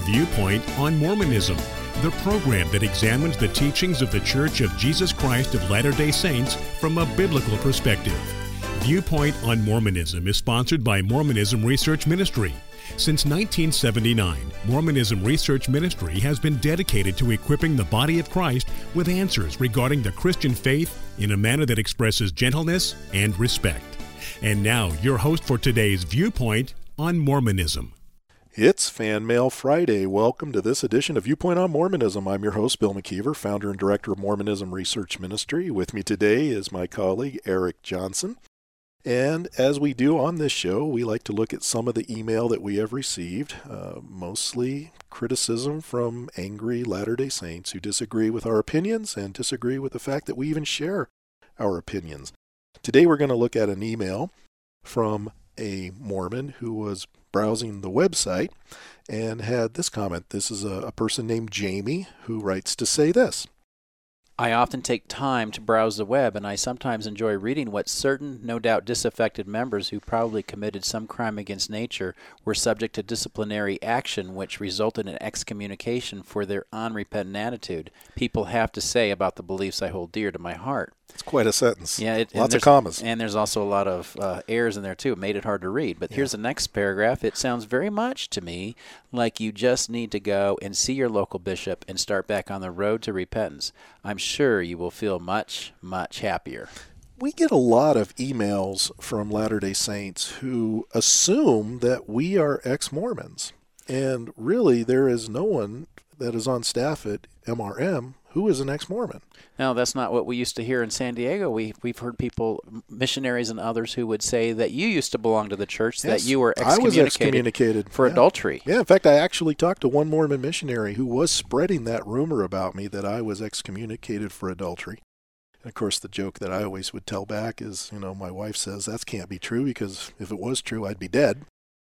Viewpoint on Mormonism, the program that examines the teachings of the Church of Jesus Christ of Latter-day Saints from a biblical perspective. Viewpoint on Mormonism is sponsored by Mormonism Research Ministry. Since 1979, Mormonism Research Ministry has been dedicated to equipping the body of Christ with answers regarding the Christian faith in a manner that expresses gentleness and respect. And now, your host for today's Viewpoint on Mormonism. It's Fan Mail Friday. Welcome to this edition of Viewpoint on Mormonism. I'm your host, Bill McKeever, founder and director of Mormonism Research Ministry. With me today is my colleague, Eric Johnson. And as we do on this show, we like to look at some of the email that we have received, mostly criticism from angry Latter-day Saints who disagree with our opinions and disagree with the fact that we even share our opinions. Today we're going to look at an email from a Mormon who was browsing the website and had this comment. This is a person named Jamie who writes to say this. I often take time to browse the web, and I sometimes enjoy reading what certain, no doubt disaffected members who probably committed some crime against nature were subject to disciplinary action which resulted in excommunication for their unrepentant attitude. People have to say about the beliefs I hold dear to my heart. It's quite a sentence. Yeah, lots of commas. And there's also a lot of errors in there, too. It made it hard to read. But here's the next paragraph. It sounds very much to me like you just need to go and see your local bishop and start back on the road to repentance. I'm sure you will feel much, much happier. We get a lot of emails from Latter-day Saints who assume that we are ex-Mormons. And really, there is no one that is on staff at MRM who is an ex-Mormon. No, that's not what we used to hear in San Diego. We've heard people, missionaries and others, who would say that you used to belong to the church, that you were excommunicated, I was excommunicated for adultery. Yeah, in fact, I actually talked to one Mormon missionary who was spreading that rumor about me that I was excommunicated for adultery. And of course, the joke that I always would tell back is, my wife says that can't be true because if it was true, I'd be dead.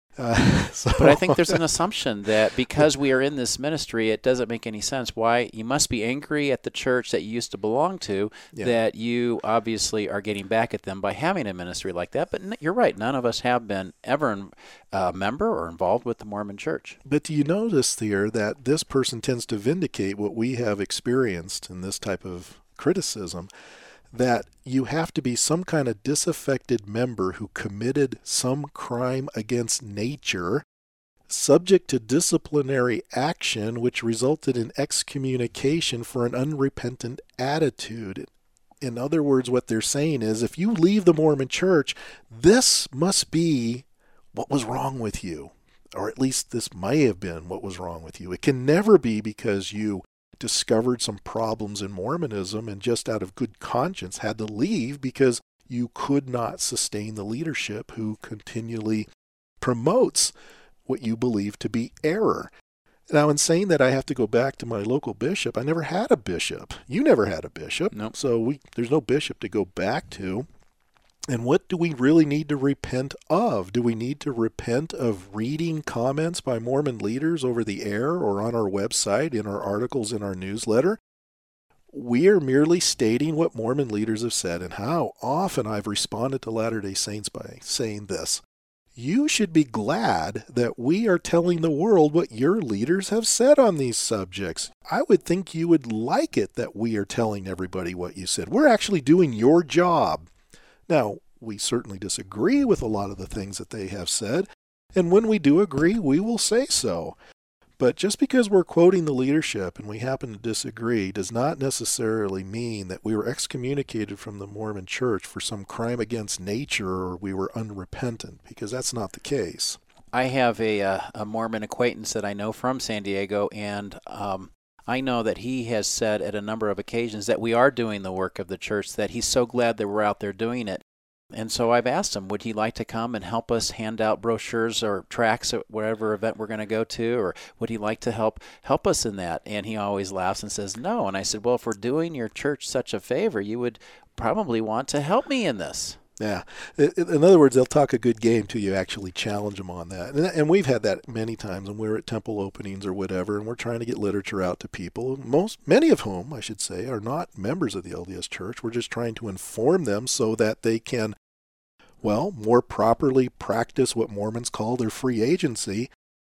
But I think there's an assumption that because we are in this ministry, it doesn't make any sense why you must be angry at the church that you used to belong to, that you obviously are getting back at them by having a ministry like that. But you're right, none of us have been ever a member or involved with the Mormon church. But do you notice here that this person tends to vindicate what we have experienced in this type of criticism, that you have to be some kind of disaffected member who committed some crime against nature, subject to disciplinary action, which resulted in excommunication for an unrepentant attitude. In other words, what they're saying is, if you leave the Mormon church, this must be what was wrong with you, or at least this may have been what was wrong with you. It can never be because you discovered some problems in Mormonism and just out of good conscience had to leave because you could not sustain the leadership who continually promotes what you believe to be error. Now, in saying that I have to go back to my local bishop, I never had a bishop. You never had a bishop. Nope. So there's no bishop to go back to. And what do we really need to repent of? Do we need to repent of reading comments by Mormon leaders over the air or on our website, in our articles, in our newsletter? We are merely stating what Mormon leaders have said, and how often I've responded to Latter-day Saints by saying this. You should be glad that we are telling the world what your leaders have said on these subjects. I would think you would like it that we are telling everybody what you said. We're actually doing your job. Now, we certainly disagree with a lot of the things that they have said, and when we do agree, we will say so. But just because we're quoting the leadership and we happen to disagree does not necessarily mean that we were excommunicated from the Mormon church for some crime against nature or we were unrepentant, because that's not the case. I have a Mormon acquaintance that I know from San Diego, and I know that he has said at a number of occasions that we are doing the work of the church, that he's so glad that we're out there doing it. And so I've asked him, would he like to come and help us hand out brochures or tracts at whatever event we're going to go to, or would he like to help us in that? And he always laughs and says no. And I said, well, if we're doing your church such a favor, you would probably want to help me in this. Yeah. In other words, they'll talk a good game till you actually challenge them on that. And we've had that many times when we're at temple openings or whatever, and we're trying to get literature out to people, many of whom, I should say, are not members of the LDS Church. We're just trying to inform them so that they can, more properly practice what Mormons call their free agency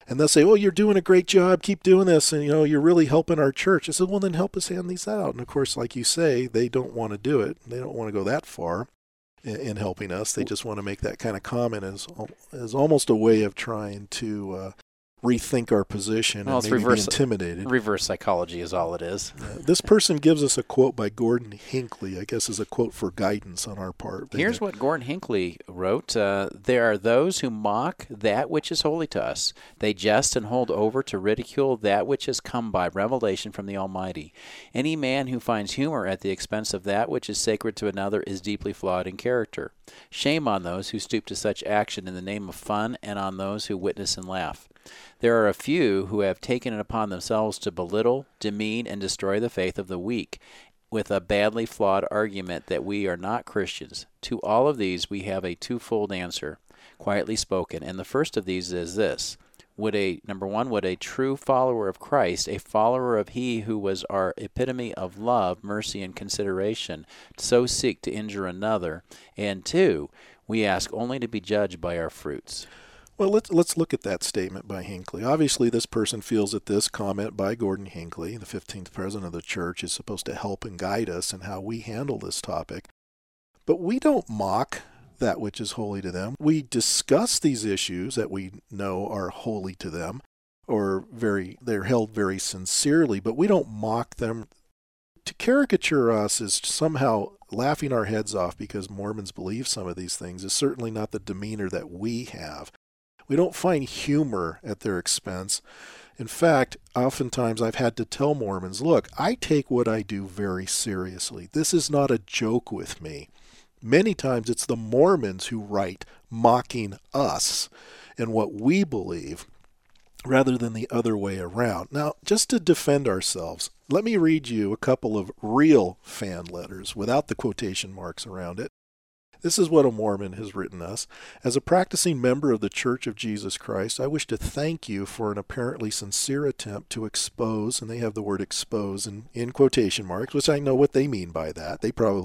And they'll say, "Oh, you're doing a great job. Keep doing this. And, you're really helping our church." I said, "Well, then help us hand these out." And, of course, like you say, they don't want to do it. They don't want to go that far in helping us. They just want to make that kind of comment as almost a way of trying to rethink our position and maybe be intimidated. Reverse psychology is all it is. This person gives us a quote by Gordon Hinckley, I guess is a quote for guidance on our part. Here's what Gordon Hinckley wrote. There are those who mock that which is holy to us. They jest and hold over to ridicule that which has come by revelation from the Almighty. Any man who finds humor at the expense of that which is sacred to another is deeply flawed in character. Shame on those who stoop to such action in the name of fun and on those who witness and laugh. There are a few who have taken it upon themselves to belittle, demean, and destroy the faith of the weak with a badly flawed argument that we are not Christians. To all of these we have a twofold answer, quietly spoken, and the first of these is this. Number one, would a true follower of Christ, a follower of He who was our epitome of love, mercy, and consideration, so seek to injure another? And two, we ask only to be judged by our fruits. Well, let's look at that statement by Hinckley. Obviously, this person feels that this comment by Gordon Hinckley, the 15th president of the church, is supposed to help and guide us in how we handle this topic. But we don't mock that which is holy to them. We discuss these issues that we know are holy to them, or they're held very sincerely, but we don't mock them. To caricature us is somehow laughing our heads off because Mormons believe some of these things is certainly not the demeanor that we have. We don't find humor at their expense. In fact, oftentimes I've had to tell Mormons, look, I take what I do very seriously. This is not a joke with me. Many times it's the Mormons who write mocking us and what we believe rather than the other way around. Now, just to defend ourselves, let me read you a couple of real fan letters without the quotation marks around it. This is what a Mormon has written us. As a practicing member of the Church of Jesus Christ, I wish to thank you for an apparently sincere attempt to expose, and they have the word expose in quotation marks, which I know what they mean by that.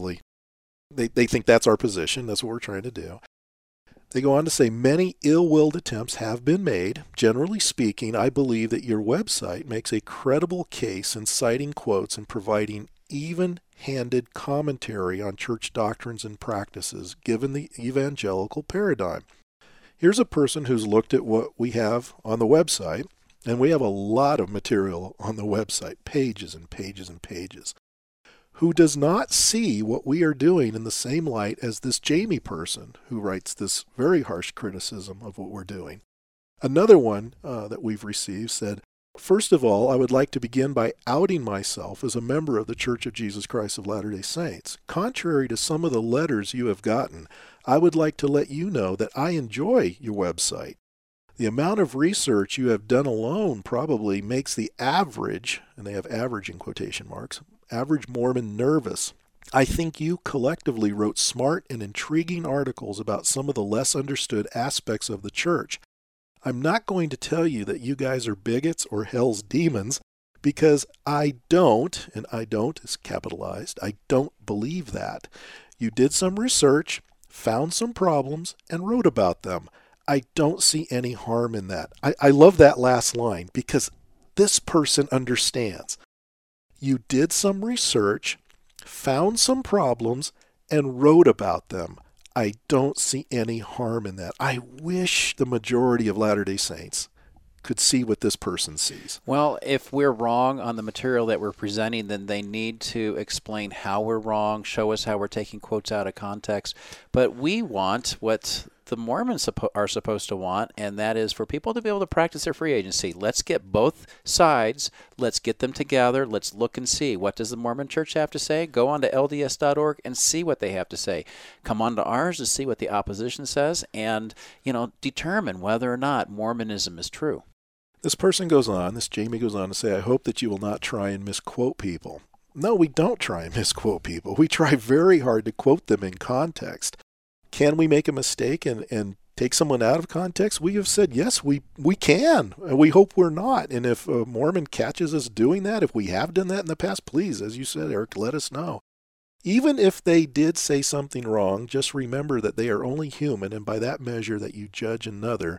They think that's our position. That's what we're trying to do. They go on to say, many ill-willed attempts have been made. Generally speaking, I believe that your website makes a credible case in citing quotes and providing even-handed commentary on church doctrines and practices given the evangelical paradigm. Here's a person who's looked at what we have on the website, and we have a lot of material on the website, pages and pages and pages, who does not see what we are doing in the same light as this Jamie person who writes this very harsh criticism of what we're doing. Another one that we've received said, first of all, I would like to begin by outing myself as a member of the Church of Jesus Christ of Latter-day Saints. Contrary to some of the letters you have gotten, I would like to let you know that I enjoy your website. The amount of research you have done alone probably makes the average, and they have average in quotation marks, average Mormon nervous. I think you collectively wrote smart and intriguing articles about some of the less understood aspects of the church. I'm not going to tell you that you guys are bigots or hell's demons, because I don't, and I don't is capitalized, I don't believe that. You did some research, found some problems, and wrote about them. I don't see any harm in that. I love that last line because this person understands. You did some research, found some problems, and wrote about them. I don't see any harm in that. I wish the majority of Latter-day Saints could see what this person sees. Well, if we're wrong on the material that we're presenting, then they need to explain how we're wrong, show us how we're taking quotes out of context. But we want what the Mormons are supposed to want, and that is for people to be able to practice their free agency. Let's get both sides. Let's get them together. Let's look and see. What does the Mormon Church have to say? Go on to LDS.org and see what they have to say. Come on to ours to see what the opposition says and, determine whether or not Mormonism is true. This person goes on, this Jamie goes on to say, I hope that you will not try and misquote people. No, we don't try and misquote people. We try very hard to quote them in context. Can we make a mistake and take someone out of context? We have said, yes, we can. And we hope we're not. And if a Mormon catches us doing that, if we have done that in the past, please, as you said, Eric, let us know. Even if they did say something wrong, just remember that they are only human, and by that measure that you judge another,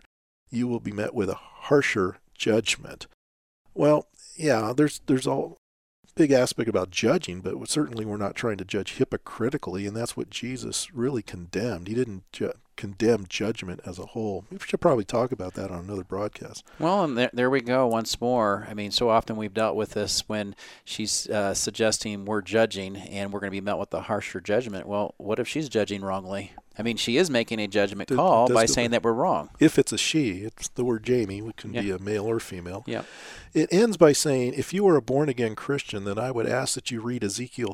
you will be met with a harsher judgment. Well, yeah, there's all big aspect about judging, but certainly we're not trying to judge hypocritically, and that's what Jesus really condemned. He didn't condemn judgment as a whole. We should probably talk about that on another broadcast. Well, and there we go once more. I mean, so often we've dealt with this when she's suggesting we're judging and we're going to be met with a harsher judgment. Well, what if she's judging wrongly? I mean, she is making a judgment call by saying that we're wrong. If it's a she, it's the word Jamie, which can be a male or female. Yeah. It ends by saying, if you are a born-again Christian, then I would ask that you read Ezekiel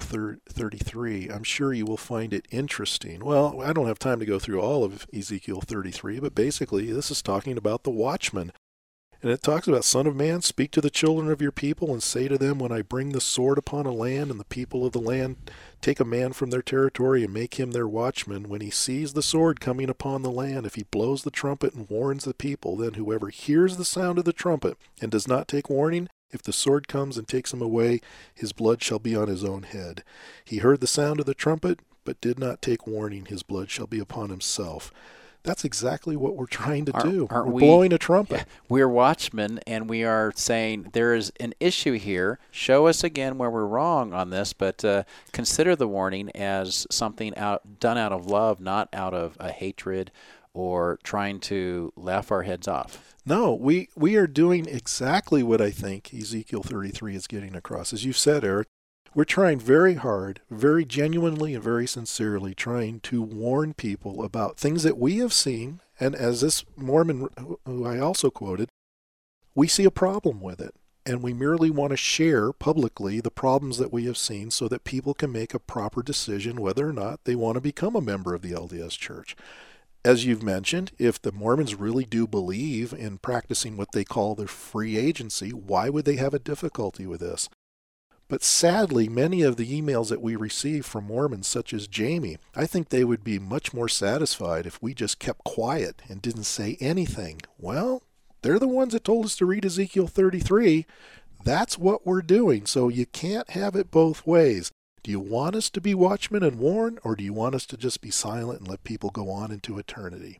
33. I'm sure you will find it interesting. Well, I don't have time to go through all of Ezekiel 33, but basically this is talking about the watchman. And it talks about, Son of man, speak to the children of your people and say to them, when I bring the sword upon a land and the people of the land take a man from their territory and make him their watchman, when he sees the sword coming upon the land, if he blows the trumpet and warns the people, then whoever hears the sound of the trumpet and does not take warning, if the sword comes and takes him away, his blood shall be on his own head. He heard the sound of the trumpet, but did not take warning, his blood shall be upon himself. That's exactly what we're trying to do. We're blowing a trumpet. Yeah, we're watchmen, and we are saying there is an issue here. Show us again where we're wrong on this, but consider the warning as something done out of love, not out of a hatred or trying to laugh our heads off. No, we are doing exactly what I think Ezekiel 33 is getting across. As you said, Eric, we're trying very hard, very genuinely and very sincerely trying to warn people about things that we have seen. And as this Mormon, who I also quoted, we see a problem with it. And we merely want to share publicly the problems that we have seen so that people can make a proper decision whether or not they want to become a member of the LDS Church. As you've mentioned, if the Mormons really do believe in practicing what they call their free agency, why would they have a difficulty with this? But sadly, many of the emails that we receive from Mormons, such as Jamie, I think they would be much more satisfied if we just kept quiet and didn't say anything. Well, they're the ones that told us to read Ezekiel 33. That's what we're doing, so you can't have it both ways. Do you want us to be watchmen and warn, or do you want us to just be silent and let people go on into eternity?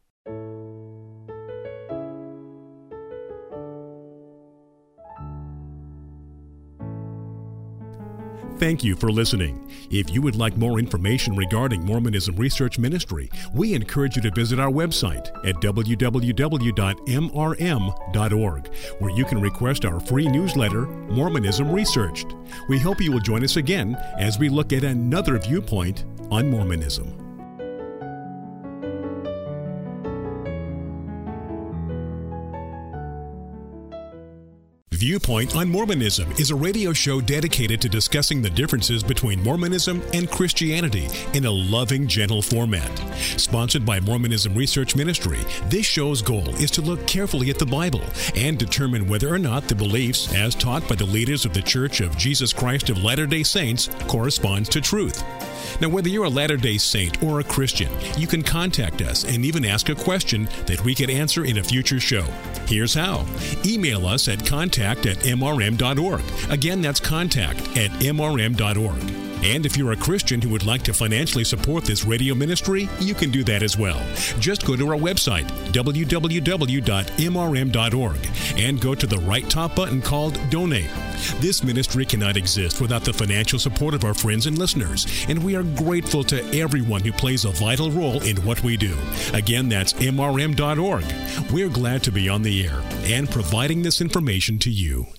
Thank you for listening. If you would like more information regarding Mormonism Research Ministry, we encourage you to visit our website at www.mrm.org, where you can request our free newsletter, Mormonism Researched. We hope you will join us again as we look at another viewpoint on Mormonism. Viewpoint on Mormonism is a radio show dedicated to discussing the differences between Mormonism and Christianity in a loving, gentle format. Sponsored by Mormonism Research Ministry, this show's goal is to look carefully at the Bible and determine whether or not the beliefs as taught by the leaders of the Church of Jesus Christ of Latter-day Saints corresponds to truth. Now, whether you're a Latter-day Saint or a Christian, you can contact us and even ask a question that we could answer in a future show. Here's how. Email us at contact@mrm.org. Again, that's contact@mrm.org. And if you're a Christian who would like to financially support this radio ministry, you can do that as well. Just go to our website, www.mrm.org, and go to the right top button called Donate. This ministry cannot exist without the financial support of our friends and listeners, and we are grateful to everyone who plays a vital role in what we do. Again, that's mrm.org. We're glad to be on the air and providing this information to you.